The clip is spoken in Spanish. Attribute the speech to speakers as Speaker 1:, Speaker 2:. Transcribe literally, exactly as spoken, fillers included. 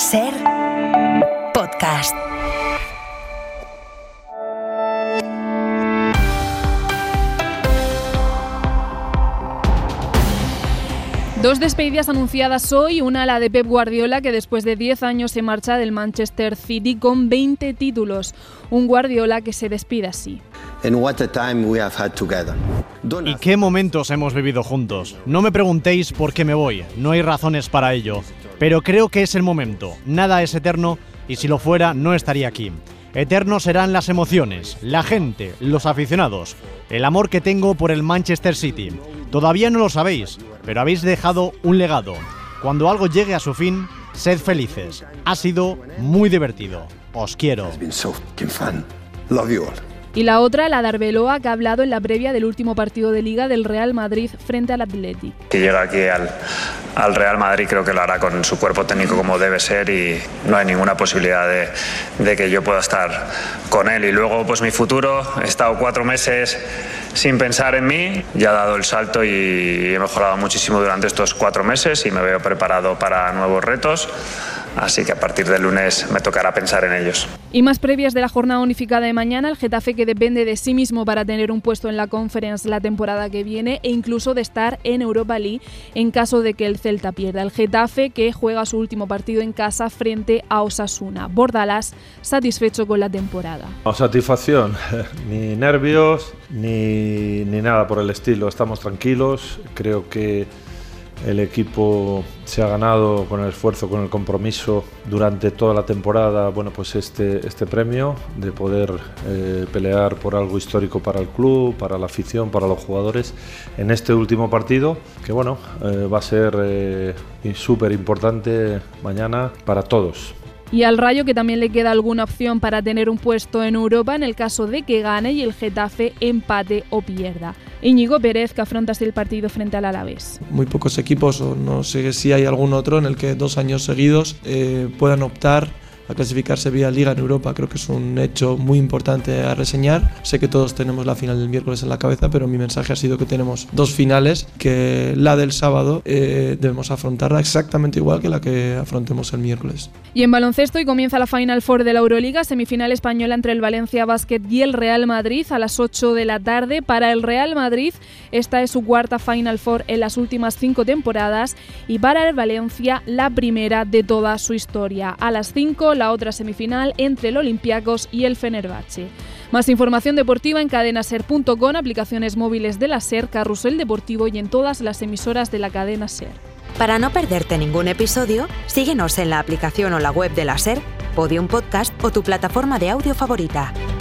Speaker 1: Ser Podcast.
Speaker 2: Dos despedidas anunciadas hoy, una la de Pep Guardiola, que después de diez años se marcha del Manchester City con veinte títulos. Un Guardiola que se despide así.
Speaker 3: ¿Y qué momentos hemos vivido juntos? No me preguntéis por qué me voy, no hay razones para ello. Pero creo que es el momento, nada es eterno y si lo fuera no estaría aquí. Eternos serán las emociones, la gente, los aficionados, el amor que tengo por el Manchester City. Todavía no lo sabéis, pero habéis dejado un legado. Cuando algo llegue a su fin, sed felices. Ha sido muy divertido. Os quiero.
Speaker 2: Y la otra, la de Arbeloa, que ha hablado en la previa del último partido de Liga del Real Madrid frente al Athletic.
Speaker 4: Que llega aquí al, al Real Madrid, creo que lo hará con su cuerpo técnico como debe ser y no hay ninguna posibilidad de, de que yo pueda estar con él. Y luego, pues mi futuro, he estado cuatro meses sin pensar en mí, ya he dado el salto y he mejorado muchísimo durante estos cuatro meses y me veo preparado para nuevos retos. Así que a partir del lunes me tocará pensar en ellos.
Speaker 2: Y más previas de la jornada unificada de mañana, el Getafe que depende de sí mismo para tener un puesto en la Conference la temporada que viene e incluso de estar en Europa League en caso de que el Celta pierda. El Getafe que juega su último partido en casa frente a Osasuna. Bordalás satisfecho con la temporada.
Speaker 5: No, satisfacción, ni nervios ni, ni nada por el estilo. Estamos tranquilos, creo que el equipo se ha ganado con el esfuerzo, con el compromiso durante toda la temporada, bueno, pues este, este premio de poder eh, pelear por algo histórico para el club, para la afición, para los jugadores en este último partido, que bueno, eh, va a ser eh, súper importante mañana para todos.
Speaker 2: Y al Rayo que también le queda alguna opción para tener un puesto en Europa en el caso de que gane y el Getafe empate o pierda. Íñigo Pérez, que afronta así el partido frente al Alavés.
Speaker 6: Muy pocos equipos, o no sé si hay algún otro, en el que dos años seguidos eh, puedan optar a clasificarse vía Liga en Europa. Creo que es un hecho muy importante a reseñar. Sé que todos tenemos la final del miércoles en la cabeza, pero mi mensaje ha sido que tenemos dos finales, que la del sábado eh, debemos afrontarla exactamente igual que la que afrontemos el miércoles.
Speaker 2: Y en baloncesto, y comienza la Final Four de la Euroliga, semifinal española entre el Valencia Basket y el Real Madrid a las ocho de la tarde. Para el Real Madrid, esta es su cuarta Final Four en las últimas cinco temporadas y para el Valencia la primera de toda su historia. A las cinco, la otra semifinal entre el Olympiacos y el Fenerbahce. Más información deportiva en cadena ser punto com, aplicaciones móviles de la SER, Carrusel Deportivo y en todas las emisoras de la cadena SER.
Speaker 1: Para no perderte ningún episodio, síguenos en la aplicación o la web de la SER, Podium Podcast o tu plataforma de audio favorita.